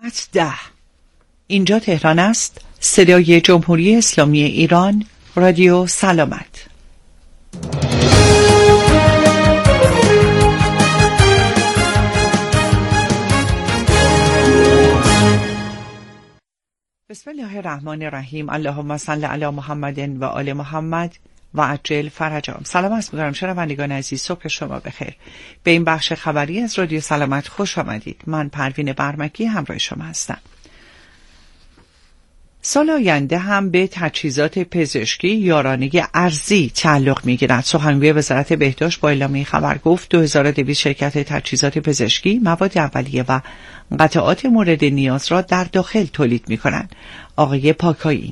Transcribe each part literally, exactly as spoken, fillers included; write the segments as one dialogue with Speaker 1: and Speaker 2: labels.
Speaker 1: ده. اینجا تهران است. صدای جمهوری اسلامی ایران. رادیو سلامت. بسم الله الرحمن الرحیم. اللهم صل علی محمد و آل محمد و عجل فرجهم. سلام عرض می‌کنم شنوندگان عزیز، صبح شما بخیر. به این بخش خبری از رادیو سلامت خوش آمدید. من پروین برمکی همراه شما هستم. سال آینده هم به تجهیزات پزشکی یارانه ارزی تعلق می‌گیرد. سخنگوی وزارت بهداشت با اعلام این خبر گفت دو هزار و دویست شرکت تجهیزات پزشکی مواد اولیه و قطعات مورد نیاز را در داخل تولید می‌کنند. آقای پاکایی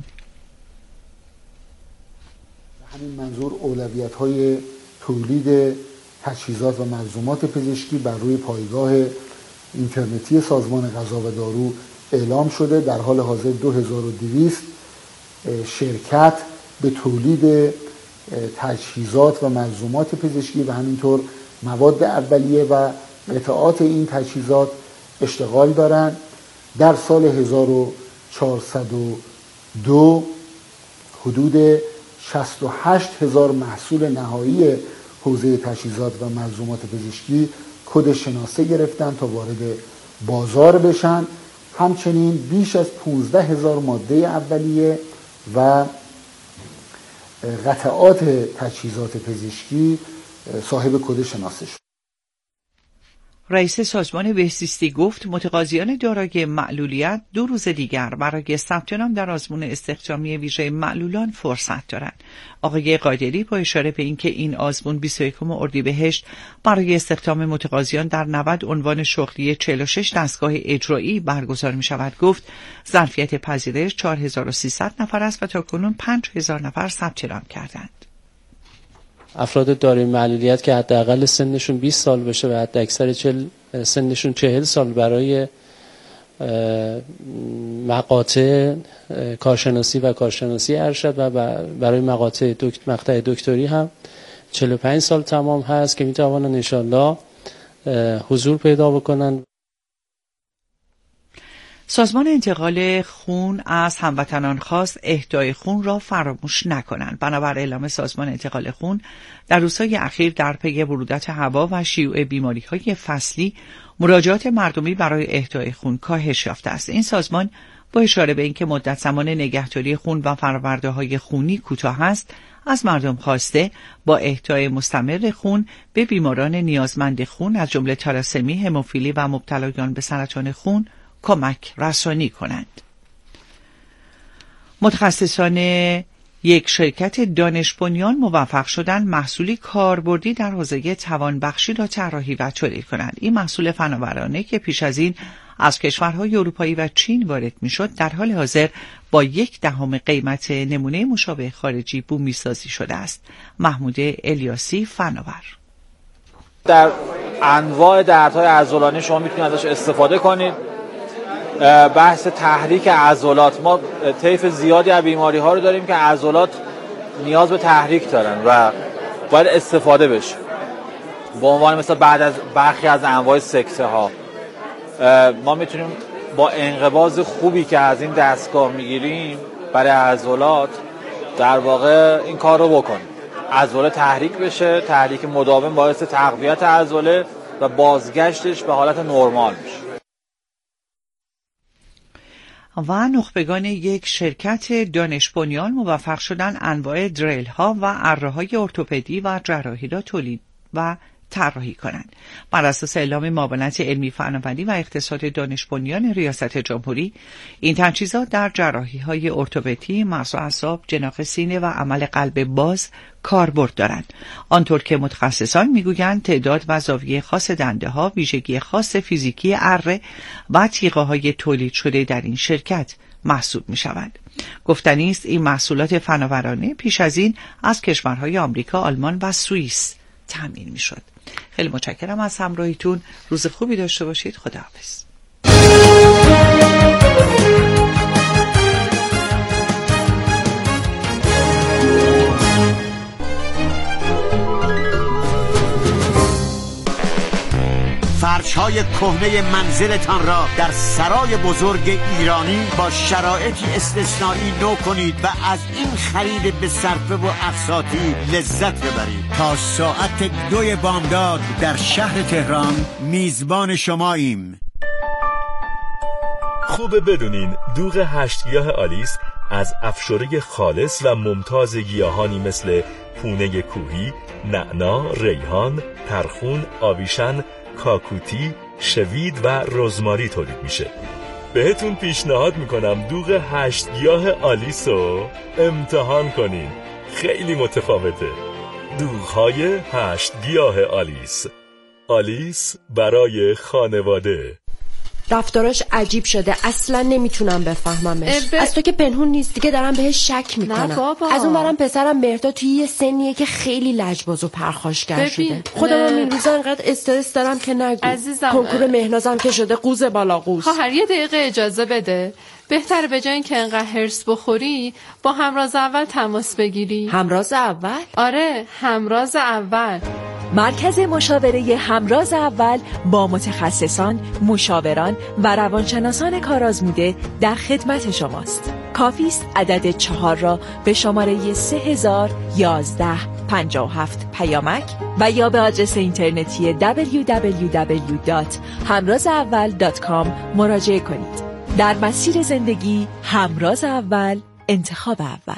Speaker 2: همین منظور اولویت‌های تولید تجهیزات و ملزومات پزشکی بر روی پایگاه اینترنتی سازمان غذا و دارو اعلام شده. در حال حاضر دو هزار و دویست شرکت به تولید تجهیزات و ملزومات پزشکی و همینطور مواد اولیه و قطعات این تجهیزات اشتغال دارند. در سال هزار و چهارصد و دو حدود شصت و هشت هزار محصول نهایی حوزه تجهیزات و ملزومات پزشکی کد شناسه گرفتن تا وارد بازار بشن. همچنین بیش از پانزده هزار ماده اولیه و قطعات تجهیزات پزشکی صاحب کد شناسه شد.
Speaker 1: رئیس سازمان بهزیستی گفت متقاضیان دارای معلولیت دو روز دیگر برای ثبت نام در آزمون استخدامی ویژه معلولان فرصت دارند. آقای قادری با اشاره به اینکه این آزمون بیست و یکم اردیبهشت برای استخدام متقاضیان در نود عنوان شغلی چهل و شش دستگاه اجرایی برگزار می شود گفت ظرفیت پذیرش چهار هزار و سیصد نفر است و تاکنون پنج هزار نفر ثبت نام کردند.
Speaker 3: افراد دارای معلولیت که حداقل سنشون بیست سال بشه و حد اکثر چهل سنشون چهل سال برای مقاطع کارشناسی و کارشناسی ارشد و برای مقاطع دکت مقطع دکتری هم چهل و پنج سال تمام هست که میتوانن ان شاءالله حضور پیدا بکنن.
Speaker 1: سازمان انتقال خون از هموطنان خواست اهدای خون را فراموش نکنند. بنابر اعلام سازمان انتقال خون در روزهای اخیر در پی برودت هوا و شیوع بیماری‌های فصلی مراجعات مردمی برای اهدای خون کاهش یافته است. این سازمان با اشاره به اینکه مدت زمان نگهداری خون و فرآورده‌های خونی کوتاه است، از مردم خواسته با اهدای مستمر خون به بیماران نیازمند خون از جمله تالاسمی، هموفیلی و مبتلایان به سرطان خون کمک رسانی کنند. متخصصان یک شرکت دانش بنیان موفق شدند محصولی کاربردی در حوزه توانبخشی را طراحی و تولید کنند. این محصول فناورانه که پیش از این از کشورهای اروپایی و چین وارد میشد در حال حاضر با یک دهم قیمت نمونه مشابه خارجی بومی سازی شده است. محمود الیاسی فناور:
Speaker 4: در انواع دردهای عضلانی شما میتونید ازش استفاده کنید. بحث تحریک عضلات، ما طیف زیادی از بیماری ها رو داریم که عضلات نیاز به تحریک دارن و باید استفاده بشه. به عنوان مثلا بعد از برخی از انواع سکته ها ما میتونیم با انقباض خوبی که از این دستگاه میگیریم برای عضلات در واقع این کار رو بکنیم. عضله تحریک بشه، تحریک مداوم باعث تقویت عضله و بازگشتش به حالت نرمال میشه.
Speaker 1: و نخبگان یک شرکت دانش بنیان موفق شدن انواع دریل ها و اره های ارتوپدی و جراحی را تولید و طراحی کنند. بر اساس اعلام معاونت علمی فناوری و اقتصاد دانش بنیان ریاست جمهوری، این تجهیزات در جراحی های ارتوپدی، مغز و اعصاب، جناق سینه و عمل قلب باز کاربرد دارند. آنطور که متخصصان میگویند تعداد و زاویه خاص دنده ها، ویژگی خاص فیزیکی اره و تیغه های تولید شده در این شرکت محسوب می شوند. گفتنی است این محصولات فناورانه پیش از این از کشورهای آمریکا، آلمان و سوئیس تامین می شد. خیلی متشکرم از همراهیتون. روز خوبی داشته باشید. خداحافظ.
Speaker 5: فرش‌های کهنه منزلتان را در سرای بزرگ ایرانی با شرایطی استثنایی نو کنید و از این خرید به صرفه و اقساطی لذت ببرید. تا ساعت دوی بامداد در شهر تهران میزبان شماییم.
Speaker 6: خوبه بدونین دوغ هشت گیاه آلیس از افشوره خالص و ممتاز گیاهانی مثل پونه کوهی، نعنا، ریحان، ترخون، آویشن، کاکوتی، شوید و رزماری تولید میشه. بهتون پیشنهاد میکنم دوغ هشت گیاه آلیس رو امتحان کنین. خیلی متفاوته. دوغ‌های هشت گیاه آلیس. آلیس برای خانواده.
Speaker 7: رفتاراش عجیب شده، اصلا نمیتونم بفهممش. ب... از تو که پنهون نیست دیگه، دارم بهش شک میکنم.
Speaker 8: نه بابا.
Speaker 7: از اون برم پسرم مهرداد توی یه سنیه که خیلی لجباز و پرخاشگر شده. خودم هم این روزا انقدر استرس دارم که نگو.
Speaker 8: عزیزم
Speaker 7: کنکور مهنازم که شده قوز بالا قوز.
Speaker 8: خواهر یه دقیقه اجازه بده. بهتره به جای اینکه انقدر هرس بخوری با همراز اول تماس بگیری.
Speaker 7: همراز اول؟
Speaker 8: آره، همراز اول.
Speaker 9: مرکز مشاوره همراز اول با متخصصان، مشاوران و روانشناسان کارآزموده در خدمت شماست. کافی است عدد چهار را به شماره سه هزار یازده پنجاه و هفت پیامک و یا به آدرس اینترنتی دبلیو دبلیو دبلیو دات همراز اول دات کام مراجعه کنید. در مسیر زندگی همراز اول، انتخاب اول.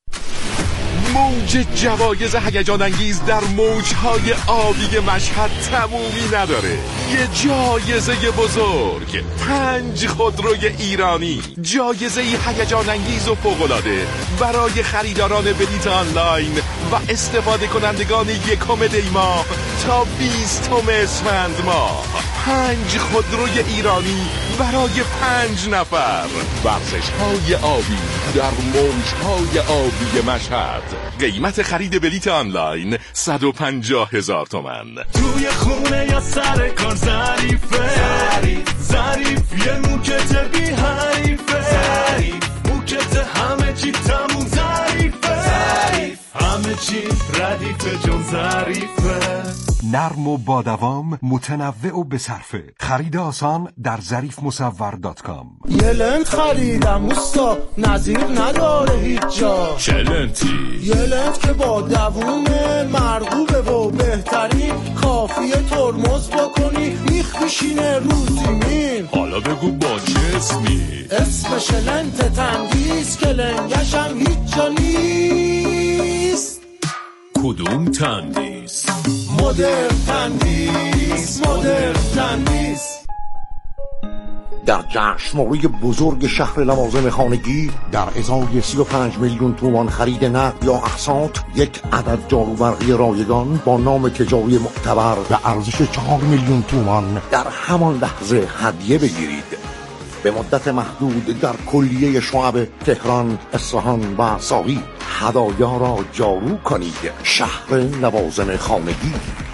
Speaker 10: موج جوایز هیجان انگیز در موجهای آبی مشهد تمومی نداره. یه جایزه بزرگ، پنج خودروی ایرانی، جایزه هیجان انگیز و فوق‌العاده برای خریداران بلیت آنلاین و استفاده کنندگان یکم دی ماه تا بیستم اسفند ماه. پنج خودروی ایرانی برای پنج نفر. ورزش‌های آبی در موجهای آبی مشهد. قیمت خرید بلیت آنلاین صد و پنجاه هزار تومان.
Speaker 11: توی خونه یا سر کار ظریفه، ظریف ظریف یه موکت بی حریفه، ظریف موکت همه چی تموم ظریفه، ظریف همه چی ردیفه جون ظریفه.
Speaker 12: نرم و با دوام، متنوع و بصرفه. خرید آسان در ظریف مصور دات کام.
Speaker 11: یه لنت خریدم اوستا، نظیر نداره هیچ جا.
Speaker 10: چه لنتی؟
Speaker 11: یه لنت که با دوومه، مرغوبه و بهترین، کافیه ترمز بکنی میخ میشینه رو زمین.
Speaker 10: حالا بگو با چه اسمی؟
Speaker 11: اسمش لنت تندیس که لنگشم هیچ جا نیست.
Speaker 10: کدوم تندیس؟
Speaker 11: مدرن تندیس، مدرن تندیس.
Speaker 13: در جشنواره بزرگ شهر لوازم خانگی در ازای سی و پنج میلیون تومان خرید نقد یا اقساط، یک عدد جاروبرقی رایگان با نام تجاری معتبر به ارزش چهار میلیون تومان در همان لحظه هدیه بگیرید. به مدت محدود در کلیه شعب تهران، اصفهان و ساقی هدایا را جارو کنید. شهر لوازم خانگی.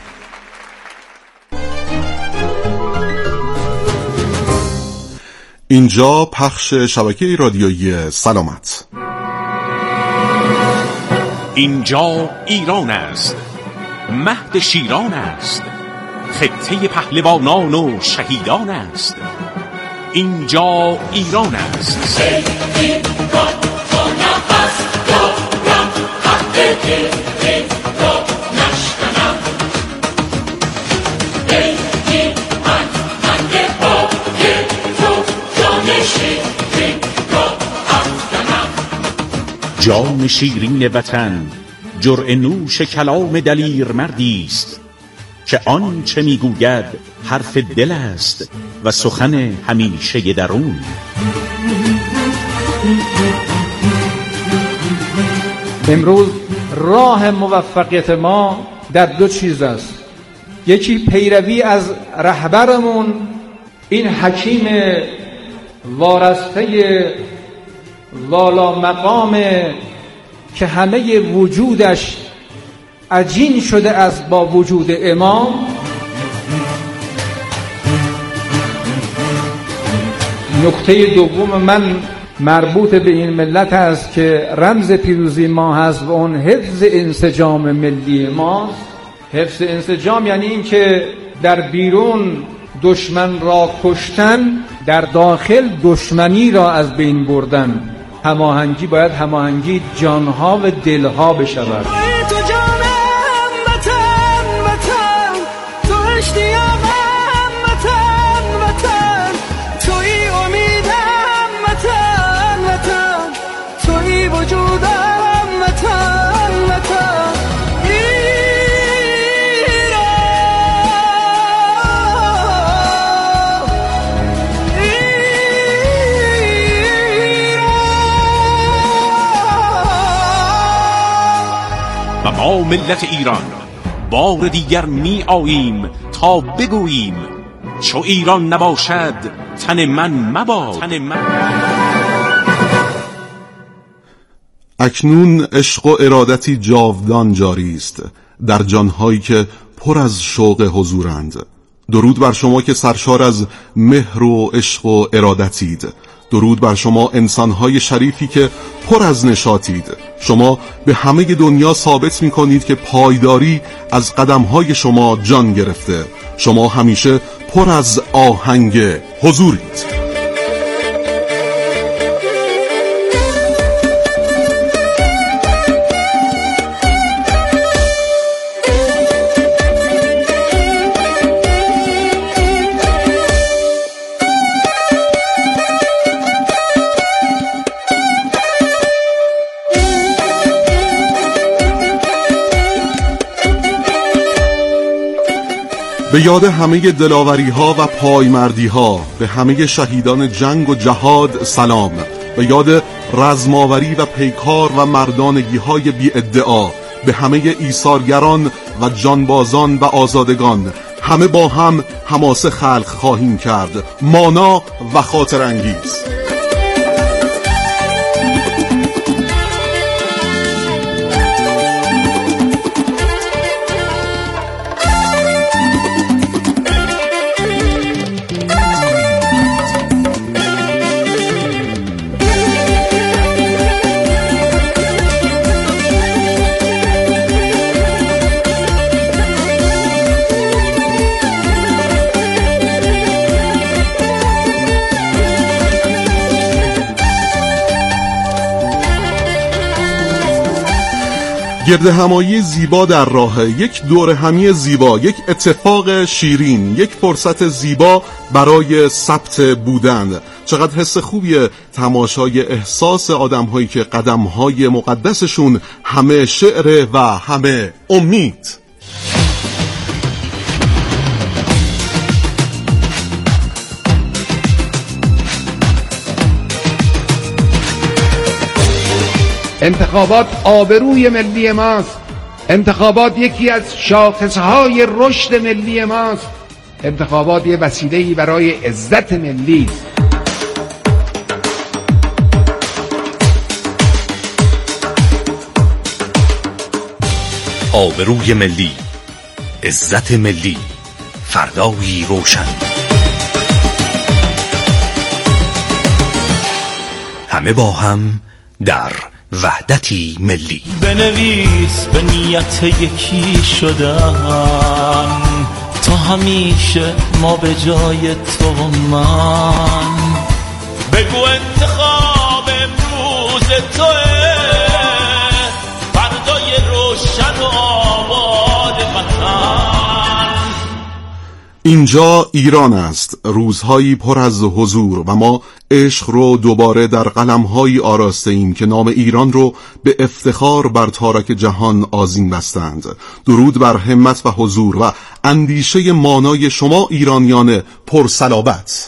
Speaker 14: اینجا پخش شبکه رادیویی سلامت.
Speaker 15: اینجا ایران است، مهد شیران است، خطه پهلوانان و شهیدان است. اینجا ایران است. جام شیرین وطن جرعه نوش کلام دلیر مردی است که آن چه میگوید حرف دل است و سخن همیشه درون.
Speaker 16: امروز راه موفقیت ما در دو چیز است. یکی پیروی از رهبرمون، این حکیم وارسته والا مقامه که همه وجودش عجین شده از با وجود امام. نکته دوم من مربوط به این ملت است که رمز پیروزی ما هست و اون حفظ انسجام ملی ماست. حفظ انسجام یعنی این که در بیرون دشمن را کشتن، در داخل دشمنی را از بین بردن. هماهنگی باید هماهنگی جانها و دلها بشود.
Speaker 11: تو جانم وطن وطن، تو اشتیاقم وطن وطن، توی امیدم وطن وطن، توی وجودم وطن وطن.
Speaker 15: و ما ملت ایران بار دیگر می آییم تا بگوییم چو ایران نباشد تن من مباد. تن من.
Speaker 14: اکنون عشق و ارادتی جاودان جاری است در جانهایی که پر از شوق حضورند. درود بر شما که سرشار از مهر و عشق و ارادتید. درود بر شما انسانهای شریفی که پر از نشاطید. شما به همه دنیا ثابت می کنید که پایداری از قدمهای شما جان گرفته. شما همیشه پر از آهنگ حضورید. به یاد همه دلاوری ها و پایمردی ها، به همه شهیدان جنگ و جهاد سلام. به یاد رزماوری و پیکار و مردانگی های بی ادعا، به همه ایثارگران و جانبازان و آزادگان. همه با هم حماسه خلق خواهیم کرد، مانا و خاطر انگیز. گرد همایی زیبا در راه، یک دور همی زیبا، یک اتفاق شیرین، یک فرصت زیبا برای ثبت بودن. چقدر حس خوبیه تماشای احساس آدم هایی که قدم های مقدسشون همه شعر و همه امید.
Speaker 16: انتخابات آبروی ملی ماست. انتخابات یکی از شاخصهای رشد ملی ماست. انتخابات یه وسیله‌ای برای عزت ملی.
Speaker 15: آبروی ملی، عزت ملی، فردایی روشن. همه با هم در وحدتی ملی.
Speaker 11: بنویس به نیت یکی شدن، تا همیشه ما به جای تو و من. بگو انتخاب امروز توه، فردای روشن و آباد وطن.
Speaker 14: اینجا ایران است، روزهایی پر از حضور و ما عشق رو دوباره در قلمهایی آراسته ایم که نام ایران رو به افتخار بر تارک جهان آذین بستند. درود بر همت و حضور و اندیشه مانای شما ایرانیان پرصلابت.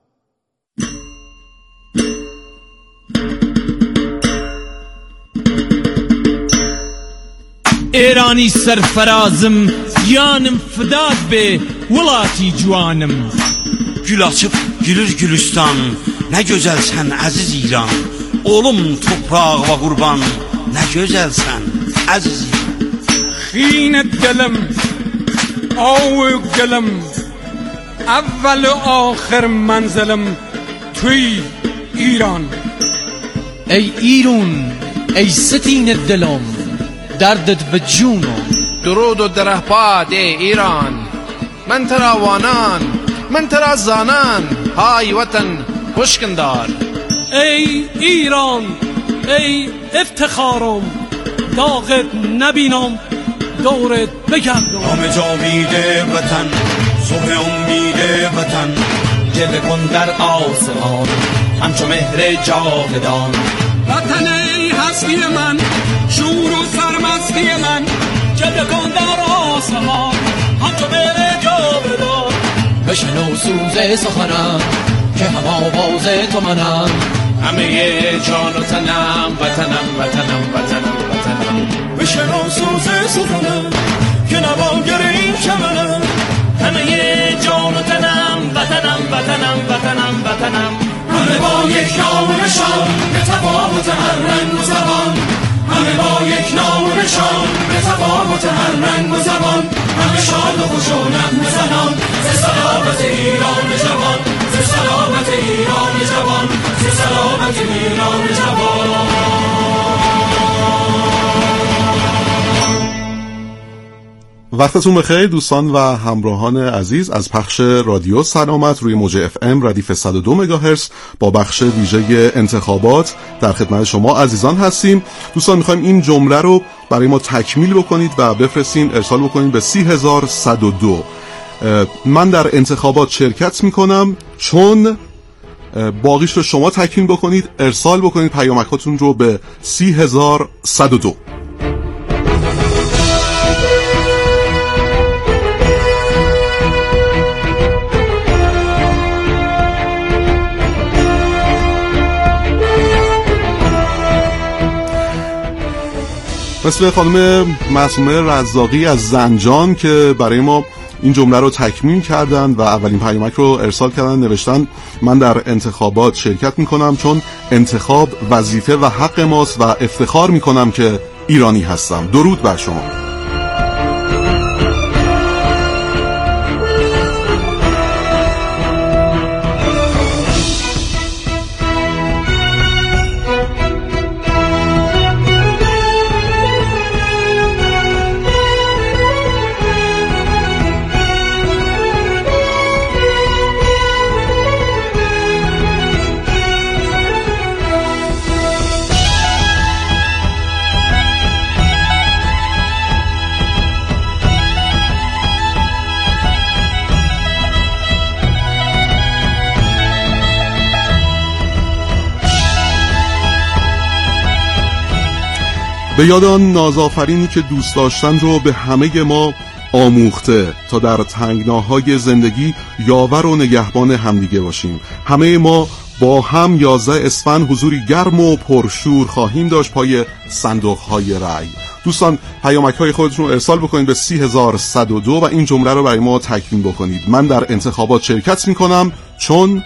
Speaker 17: ایرانی سرفرازم، yanım fidad be vulati juanım.
Speaker 5: Gül açıp gülür Gülistan, ne güzelsen aziz İran. Oğlum toprağıma kurban, ne güzelsen aziz İran.
Speaker 16: Xinet dilim, avuk dilim, evvel و آخر منزلم توی ایران.
Speaker 17: ای ایران، ای ستین دلم، دردت به جونم.
Speaker 16: درود و درهپاد ای ایران، من تراوانان
Speaker 17: من ترا زانان های وطن خوشکندار.
Speaker 18: ای ایران ای افتخارم، داغت نبینم دورت بگردم.
Speaker 11: همه جا میده وطن، صبح امید وطن، جلوه کن در آسمان همچو مهر جاودان.
Speaker 18: وطن ای هستی من، شور و سرمستی من، جلوه کن در آسمان همچو مهر جاودان.
Speaker 17: بشنو سوز سخنم که هم آواز تو منم،
Speaker 11: همه جان و تنم وطنم وطنم وطنم وطنم.
Speaker 18: بشنو سوز سخنم که نواگر این چمنم، همه جان و تنم وطنم وطنم وطنم وطنم.
Speaker 11: همه با یک نام و نشان به تفاوت هر رنگ و زبان، همه با یک نام و نشان به تفاوت هر رنگ و زبان. همه شاد و خوش و نغمه زنان ز سلامت ایران جوان، ز سلامت ایران جوان، ز سلامت ایران جوان.
Speaker 14: وقتتون بخیر دوستان و همراهان عزیز از پخش رادیو سلامت روی موج اف ام ردیف صد و دو مگاهرتز با بخش ویژه انتخابات در خدمت شما عزیزان هستیم. دوستان میخوایم این جمله رو برای ما تکمیل بکنید و بفرستین، ارسال بکنید به سی هزار و صد و دو. من در انتخابات شرکت میکنم چون، باقیش رو شما تکمیل بکنید، ارسال بکنید پیامکاتون رو به سی هزار و صد و دو. مثل خانم معصومه رزاقی از زنجان که برای ما این جمله رو تکمیل کردن و اولین پیامک رو ارسال کردن، نوشتن من در انتخابات شرکت میکنم چون انتخاب وظیفه و حق ماست و افتخار میکنم که ایرانی هستم. درود بر شما. به یاد آن نازآفرینی که دوست داشتن رو به همه ما آموخته تا در تنگناهای زندگی یاور و نگهبان همدیگه باشیم. همه ما با هم یازده اسفند حضوری گرم و پرشور خواهیم داشت پای صندوق‌های رأی. دوستان پیامک‌های خودتون رو ارسال بکنید به سی هزار و صد و دو و این جمله رو برای ما تکمیل بکنید. من در انتخابات شرکت می‌کنم چون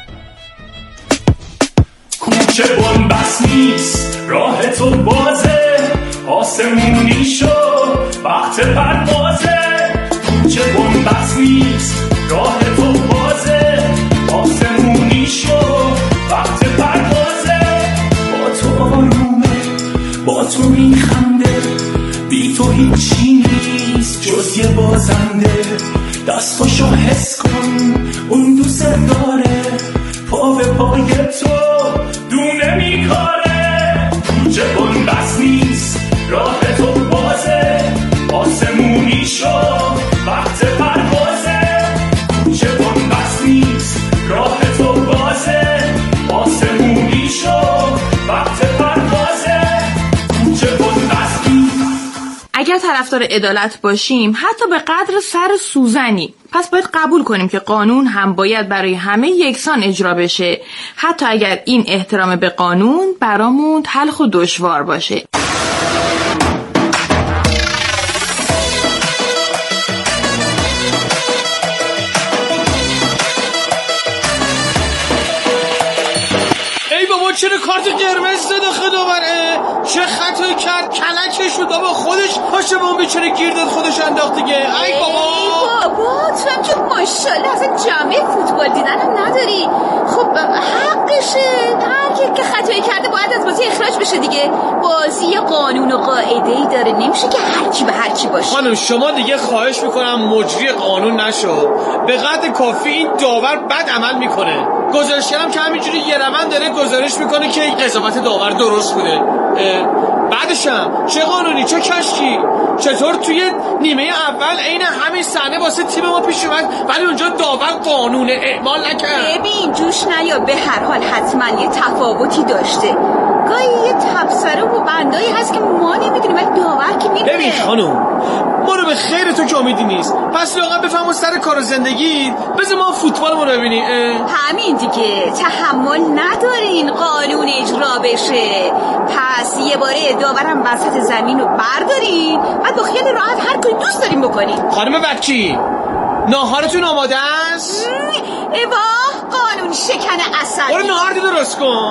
Speaker 11: کوچه بنبست نیست، راه تو بازه، آسمونی شو وقت پروازه. کوچه بنبست نیست، راه تو بازه، آسمونی شو وقت پروازه. با تو آرومه، با تو میخنده، بی تو هیچی نیست جز یه بازنده. دستاشو حس کن اون دوست داره، پا به پای تو دونه میکاره. کوچه بنبست نیست، راه تو بازه، آسمونی شو وقت پروازه. کوچه بنبست نیست، راه تو بازه، آسمونی شو وقت پروازه. کوچه بنبست نیست.
Speaker 19: اگر طرفدار عدالت باشیم حتی به قدر سر سوزنی، پس باید قبول کنیم که قانون هم باید برای همه یکسان اجرا بشه، حتی اگر این احترام به قانون برامون تلخ و دشوار باشه.
Speaker 17: چرا کارت قرمز داده خدا بره؟ چه خطایی کرد؟ کلکش شد بابا، خودش پاشه بام بیچاره گیر داد خودش انداخت دیگه. ای بابا
Speaker 20: ای بابا تو هم که ماشاءالله اصلا جامعه فوتبال دیدن هم نداری. خب حقشه، هر که که خطایی کرده باید از بازی اخراج بشه دیگه. بازی قانون و قاعده‌ای داره، نمیشه که هر کی به هر کی باشه.
Speaker 17: خانم شما دیگه خواهش میکنم مجری قانون نشو. به قدر کافی این داور بد عمل میکنه. گزارشگرم که همینجوری یه روند داره گزارش میکنه که قضاوت داور درست بوده. بعدشم چه قانونی چه کشکی، چطور توی نیمه اول عین همین صحنه واسه تیم ما پیش اومد ولی اونجا داور قانون اعمال نکرد.
Speaker 20: ببین جوش نیا، به هر حال حتما یه تفاوتی داشته. گاهی یه تبصره و بندایی هست که ما نمیدونیم ولی داور که میدونه.
Speaker 17: ببین خانم ما رو به خیر تو که امیدی نیست، پس لااقل بفهم سر کار و زندگی بذار ما فوتبالمون رو ببینیم.
Speaker 20: همین دیگه، تحمل ندارین قانون اجرا بشه. پس یه باره داورم وسط زمین رو بردارین بعد با خیال راحت هر کاری دوست داریم بکنین.
Speaker 17: خانم وکیل ناهارتون آماده است؟
Speaker 20: ایوه قانون شکن عسلی.
Speaker 17: برو ناهار درست کن.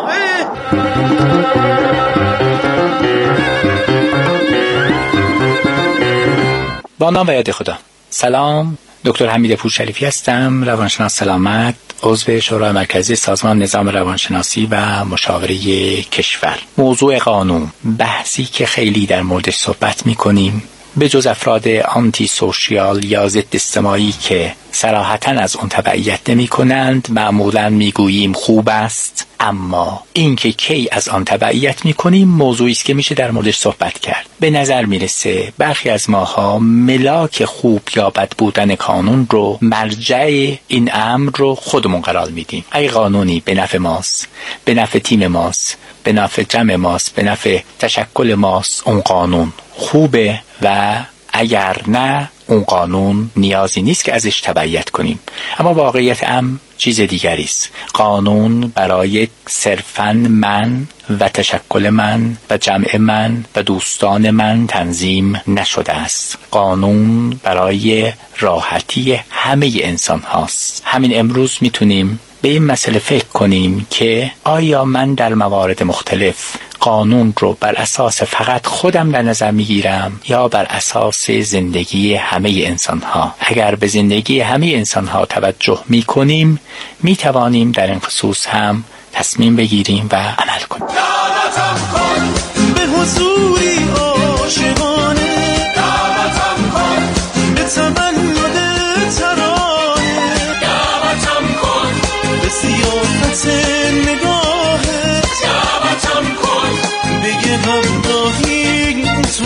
Speaker 21: با نام و یاد خدا. سلام، دکتر حمید پورشریفی هستم، روانشناس سلامت، عضو شورای مرکزی سازمان نظام روانشناسی و مشاوره کشور. موضوع قانون بحثی که خیلی در موردش صحبت می‌کنیم، به جز افراد آنتی سوشیال یا ضد اجتماعی که صراحتاً از اون تبعیت نمی کنند، معمولاً میگوییم خوب است، اما این که کی از آن تبعیت می کنیم موضوعی است که میشه در موردش صحبت کرد. به نظر میرسه برخی از ماها ملاک خوب یا بد بودن قانون رو، مرجع این امر رو خودمون قرار میدیم. ای قانونی به نفع ماست، به نفع تیم ماست، به نفع جمع ماست، به نفع تشکل ماست، اون قانون خوبه و اگر نه اون قانون نیازی نیست که ازش تبعیت کنیم. اما واقعیت امر چیز دیگری است. قانون برای صرفاً من و تشکل من و جمع من و دوستان من تنظیم نشده است. قانون برای راحتی همه انسان هاست. همین امروز میتونیم به این مسئله فکر کنیم که آیا من در موارد مختلف قانون رو بر اساس فقط خودم در نظر میگیرم یا بر اساس زندگی همه انسان ها؟ اگر به زندگی همه انسان ها توجه میکنیم میتوانیم در این خصوص هم تصمیم بگیریم و عمل کنیم.
Speaker 11: دعوتم کن به حضوری عاشقانه، دعوتم کن به تولد ترانه، دعوتم کن به سیاحت نگاهه، دعوتم کن بگه همراهی تو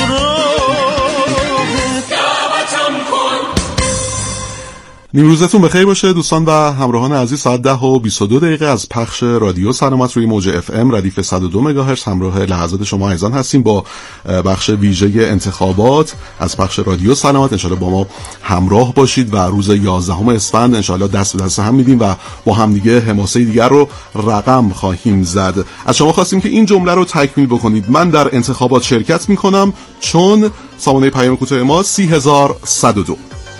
Speaker 11: راهه، دعوتم کن.
Speaker 14: نیمروزتون بخیر باشه دوستان و همراهان عزیز. ساعت ده و بیست و دو دقیقه از پخش رادیو سلامت روی موج اف ام ردیف صد و دو مگاهرتز همراه لحظات شما عزیزان هستیم با بخش ویژه انتخابات از پخش رادیو سلامت. انشالله با ما همراه باشید و روز یازدهم اسفند انشالله دست به دست هم میدیم و با هم دیگه حماسه دیگر رو رقم خواهیم زد. از شما خواستیم که این جمله رو تکمیل بکنید: من در انتخابات شرکت میکنم چون سامانه پیام کوتاه ما سی هزار و صد و دو.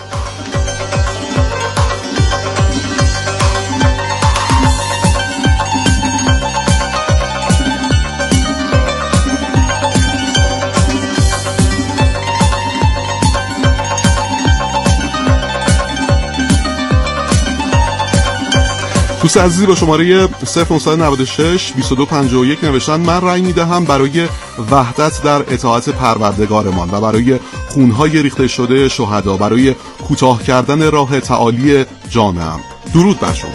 Speaker 14: دوست عزیزی با شماره صفر نه نه شش بیست و دو پنجاه و یک نوشتن: من رأی میدهم برای وحدت در اطاعت پروردگارمان و برای خونهای ریخته شده شهدا، برای کوتاه کردن راه تعالی جامعه‌ام. درود بر شما.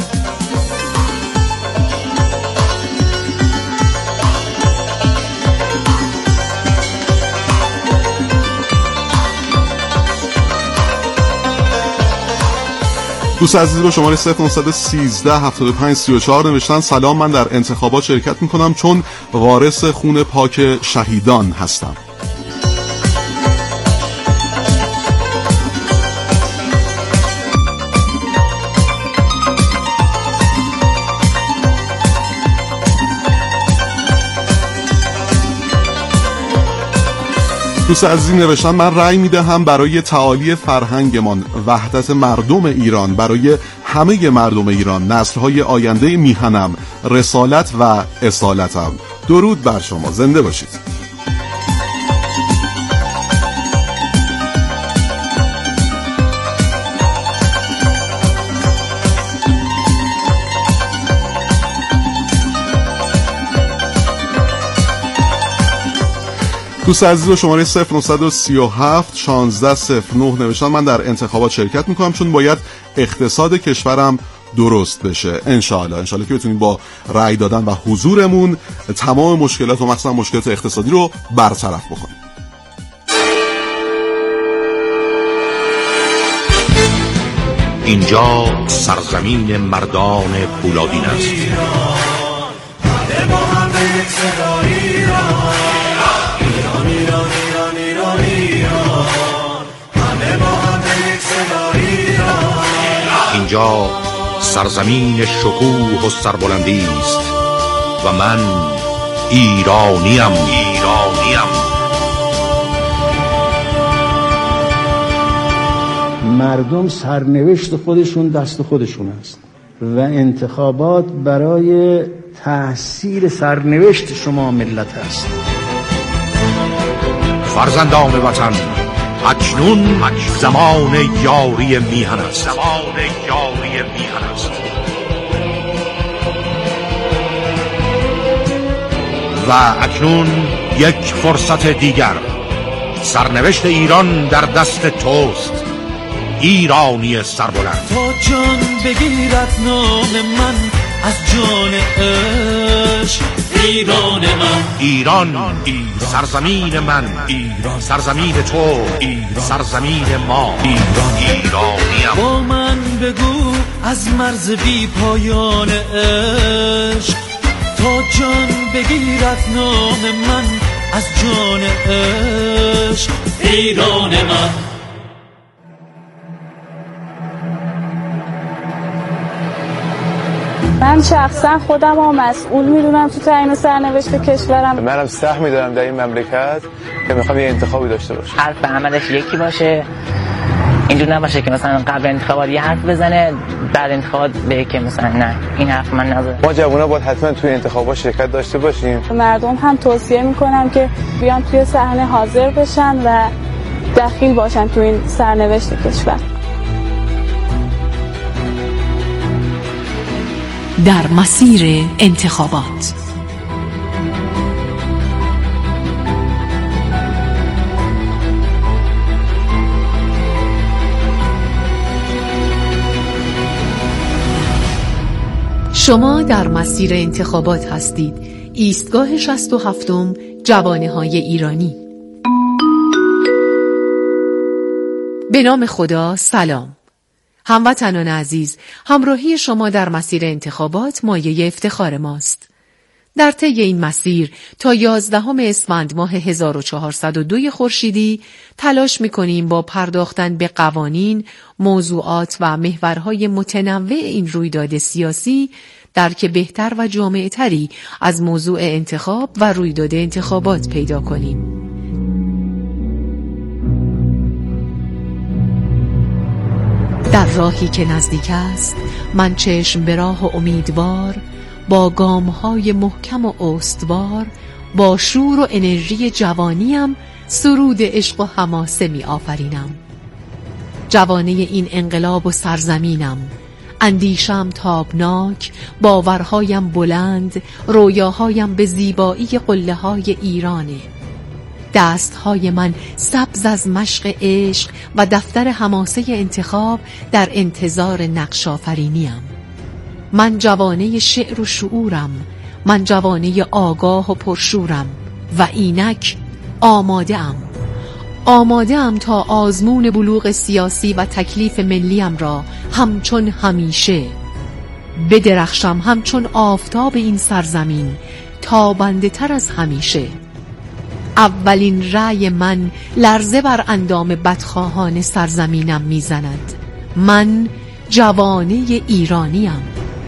Speaker 14: دوست عزیز با شماره صفر نه یک سه هفتاد و پنج سی و چهار نوشتن: سلام، من در انتخابات شرکت میکنم چون وارث خون پاک شهیدان هستم. دوست عزیز نوشتن: من رأی میدهم برای تعالی فرهنگمان، وحدت مردم ایران، برای همه مردم ایران، نسل‌های آینده میهنم، رسالت و اصالتم. درود بر شما، زنده باشید. دوست عزیز و شماره صفر نه سه هفت شانزده صفر نه نوشتن من در انتخابات شرکت میکنم چون باید اقتصاد کشورم درست بشه. انشاءالله انشاءالله که بتونیم با رأی دادن و حضورمون تمام مشکلات و مثلا مشکلات اقتصادی رو برطرف بکنیم.
Speaker 13: اینجا سرزمین مردان پولادین است. اینجا سرزمین شکوه و سربلندی است و من ایرانیم ایرانیم
Speaker 2: مردم سرنوشت خودشون دست خودشون است و انتخابات برای تحصیل سرنوشت شما ملت است.
Speaker 13: فرزندان وطن، اکنون زمان یاری میهن است. زمان یاری میهن است و اکنون یک فرصت دیگر. سرنوشت ایران در دست توست، ایرانی سربلند.
Speaker 18: تا جان بگیرد نام من از جان عشق، ایران من،
Speaker 13: ایران، ایران. سرزمین من، ایران. سرزمین تو، ایران. سرزمین ما، ایران. ایرانیم.
Speaker 18: با من بگو از مرز بی پایان عشق، تا جان بگیرد نام من از جان عشق، ایران من.
Speaker 22: من شخصا خودم رو مسئول میدونم تو تعیین سرنوشت کشورم.
Speaker 23: منم سهمی دارم در این مملکت که میخوام یه انتخابی داشته باشم.
Speaker 21: حرف عملش یکی باشه، اینجور نباشه که مثلا قبل انتخابات یه حرف بزنه بعد انتخابات به که مثلا نه این حرف من نزد.
Speaker 23: ما جوونا باید حتما توی انتخابات شرکت داشته باشیم.
Speaker 22: مردم هم توصیه میکنم که بیان توی صحنه حاضر بشن و دخیل باشن تو این سرنوشت کشور.
Speaker 9: در مسیر انتخابات شما در مسیر انتخابات هستید. ایستگاه شصت و هفتم جوانه‌های ایرانی. به نام خدا سلام. هموطنان عزیز، همراهی شما در مسیر انتخابات مایه افتخار ماست. در طی این مسیر تا یازدهم اسفند ماه هزار و چهارصد و دو خورشیدی تلاش می‌کنیم با پرداختن به قوانین، موضوعات و محورهای متنوع این رویداد سیاسی درک بهتر و جامع‌تری از موضوع انتخاب و رویداد انتخابات پیدا کنیم. در راهی که نزدیک است، من چشم به راه و امیدوار، با گام‌های محکم و استوار، با شور و انرژی جوانیم سرود عشق و حماسه می آفرینم. جوانه این انقلاب و سرزمینم، اندیشم تابناک، باورهایم بلند، رویاهایم به زیبایی قله‌های ایرانه. دستهای من سبز از مشق عشق و دفتر حماسه انتخاب در انتظار نقش آفرینیم. من جوانه شعر و شعورم، من جوانه آگاه و پرشورم و اینک آماده ام. آماده ام تا آزمون بلوغ سیاسی و تکلیف ملیم را همچون همیشه بدرخشم، همچون آفتاب این سرزمین تابنده تر از همیشه. اولین رأی من لرزه بر اندام بدخواهان سرزمینم میزند. من جوانه ایرانیم.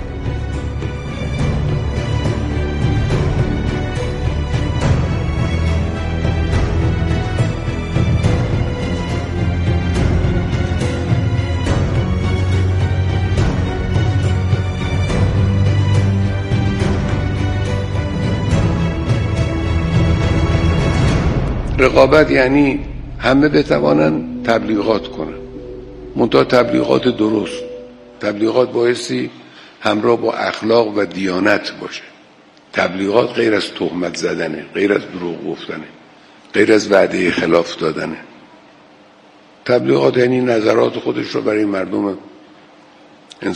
Speaker 16: رقابت یعنی همه بتوانن تبلیغات کنن، منتها تبلیغات درست. تبلیغات بایستی همراه با اخلاق و دیانت باشه. تبلیغات غیر از تهمت زدنه، غیر از دروغ گفتنه.
Speaker 1: غیر از وعده خلاف دادنه. تبلیغات یعنی نظرات خودش رو برای مردم